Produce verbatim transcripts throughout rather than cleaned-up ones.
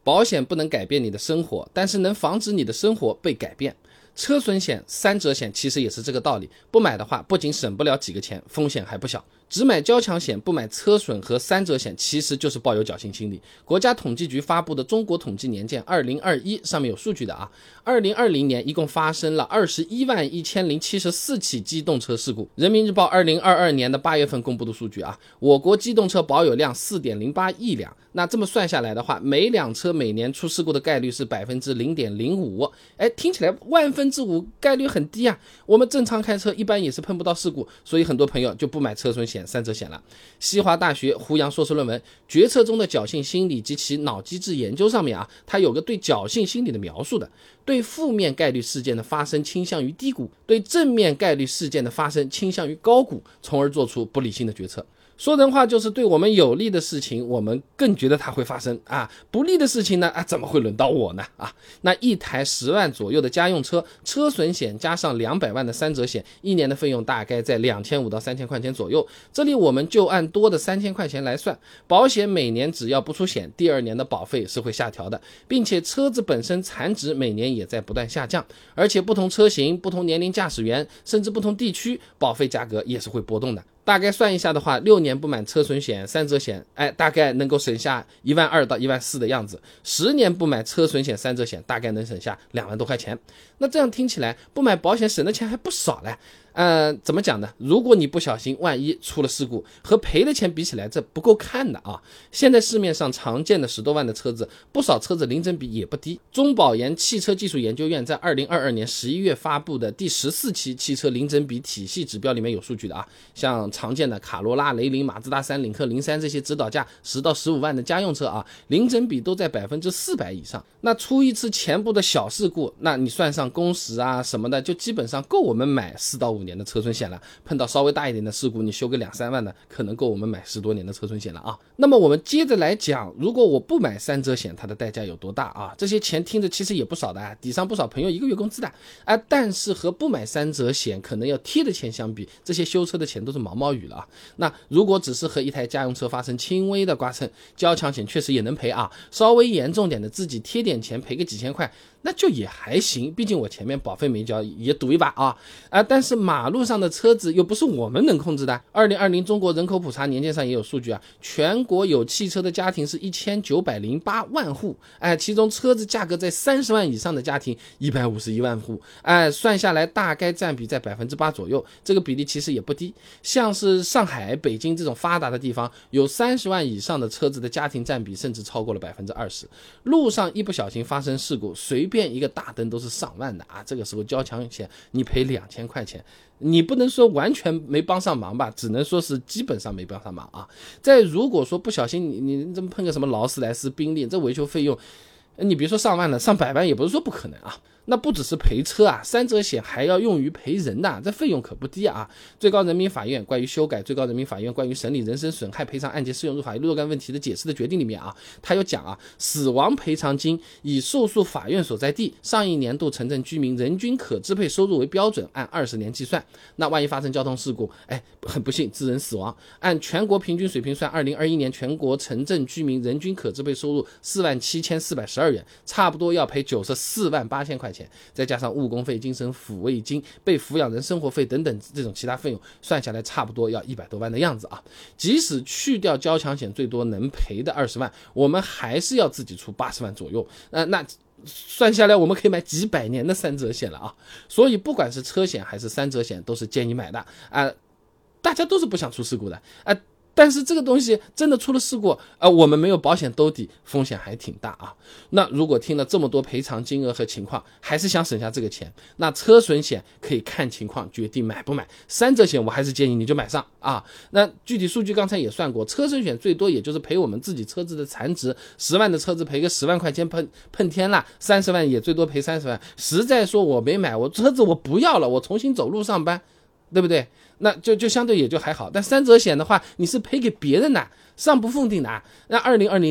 保险不能改变你的生活，但是能防止你的生活被改变。车损险、三者险其实也是这个道理，不买的话不仅省不了几个钱，风险还不小。只买交强险不买车损和三者险，其实就是抱有侥幸心理。国家统计局发布的中国统计年鉴二零二一上面有数据的啊，二零二零年一共发生了二十一万一千零七十四起机动车事故。人民日报二零二二年的八月份公布的数据啊，我国机动车保有量 四点零八亿辆，那这么算下来的话，每辆车每年出事故的概率是 百分之零点零五。 哎，听起来万分之五概率很低啊，我们正常开车一般也是碰不到事故，所以很多朋友就不买车损险、三者险了。西华大学胡杨硕士论文《决策中的侥幸心理及其脑机制研究》上面啊，它有个对侥幸心理的描述的，对负面概率事件的发生倾向于低估，对正面概率事件的发生倾向于高估，从而做出不理性的决策。说人话就是对我们有利的事情，我们更觉得它会发生啊；不利的事情呢，啊，怎么会轮到我呢？啊，那一台十万左右的家用车，车损险加上两百万的三者险，一年的费用大概在两千五到三千块钱左右。这里我们就按多的三千块钱来算，保险每年只要不出险，第二年的保费是会下调的，并且车子本身残值每年也在不断下降，而且不同车型、不同年龄驾驶员，甚至不同地区，保费价格也是会波动的。大概算一下的话，六年不买车损险、三者险，哎，大概能够省下一万二到一万四的样子；十年不买车损险、三者险，大概能省下两万多块钱。那这样听起来，不买保险省的钱还不少嘞。呃，怎么讲呢？如果你不小心，万一出了事故，和赔的钱比起来，这不够看的啊！现在市面上常见的十多万的车子，不少车子零整比也不低。中保研汽车技术研究院在二零二二年十一月发布的第十四期汽车零整比体系指标里面有数据的啊，像常见的卡罗拉、雷凌、马自达三、领克零三这些指导价十到十五万的家用车啊，零整比都在百分之四百以上。那出一次前部的小事故，那你算上工时啊什么的，就基本上够我们买四到五年的车损险了。碰到稍微大一点的事故，你修个两三万的，可能够我们买十多年的车损险了啊。那么我们接着来讲，如果我不买三者险，它的代价有多大啊？这些钱听着其实也不少的啊，抵上不少朋友一个月工资的啊。但是和不买三者险可能要贴的钱相比，这些修车的钱都是毛毛雨了啊。那如果只是和一台家用车发生轻微的刮蹭，交强险确实也能赔啊，稍微严重点的自己贴点钱赔个几千块，那就也还行，毕竟我前面保费没交，也赌一把啊啊！但是马路上的车子又不是我们能控制的。二零二零中国人口普查年鉴上也有数据啊，全国有汽车的家庭是一千九百零八万户，哎，其中车子价格在三十万以上的家庭一百五十一万户，哎，算下来大概占比在百分之八左右，这个比例其实也不低。像是上海、北京这种发达的地方，有三十万以上的车子的家庭占比甚至超过了百分之二十。路上一不小心发生事故，随便一个大灯都是上万的啊！这个时候交强险你赔两千块钱，你不能说完全没帮上忙吧，只能说是基本上没帮上忙啊。再如果说不小心你你这么碰个什么劳斯莱斯、宾利，这维修费用你别说上万了，上百万也不是说不可能啊。那不只是赔车啊，三者险还要用于赔人的，这费用可不低啊。最高人民法院关于修改最高人民法院关于审理人身损害赔偿案件适用入法律若干问题的解释的决定里面啊，他有讲啊，死亡赔偿金以受诉法院所在地上一年度城镇居民人均可支配收入为标准，按二十年计算。那万一发生交通事故，哎，很不幸致人死亡，按全国平均水平算，二零二一年全国城镇居民人均可支配收入四万七千四百十二元，差不多要赔九十四万八千块钱。再加上误工费、精神抚慰金、被抚养人生活费等等这种其他费用，算下来差不多要一百多万的样子啊。即使去掉交强险最多能赔的二十万，我们还是要自己出八十万左右。呃、那算下来我们可以买几百年的三者险了啊。所以不管是车险还是三者险，都是建议买的啊、呃。大家都是不想出事故的啊。呃但是这个东西真的出了事故，呃，我们没有保险兜底，风险还挺大啊。那如果听了这么多赔偿金额和情况，还是想省下这个钱，那车损险可以看情况决定买不买，三者险我还是建议你就买上啊。那具体数据刚才也算过，车损险最多也就是赔我们自己车子的残值，十万的车子赔个十万块钱碰碰天了，三十万也最多赔三十万。实在说我没买，我车子我不要了，我重新走路上班，对不对？那就就相对也就还好。但三者险的话，你是赔给别人的，上不封顶的。那二零二零年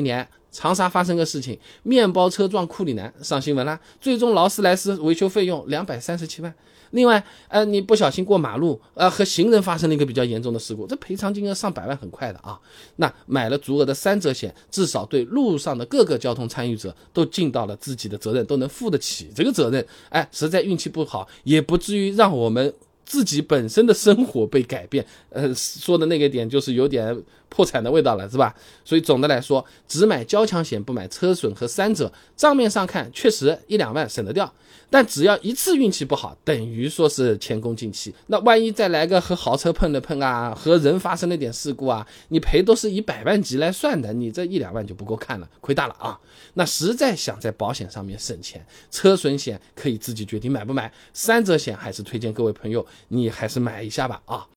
长沙发生个事情，面包车撞库里南上新闻啦，最终劳斯莱斯维修费用两百三十七万。另外，呃，你不小心过马路，呃，和行人发生了一个比较严重的事故，这赔偿金额上百万，很快的啊。那买了足额的三者险，至少对路上的各个交通参与者都尽到了自己的责任，都能负得起这个责任。哎，实在运气不好，也不至于让我们自己本身的生活被改变，呃，说的那个点就是有点破产的味道了，是吧？所以总的来说，只买交强险不买车损和三者，账面上看确实一两万省得掉，但只要一次运气不好，等于说是前功尽弃。那万一再来个和豪车碰了碰啊，和人发生了点事故啊，你赔都是以百万级来算的，你这一两万就不够看了，亏大了啊！那实在想在保险上面省钱，车损险可以自己决定买不买，三者险还是推荐各位朋友你还是买一下吧啊。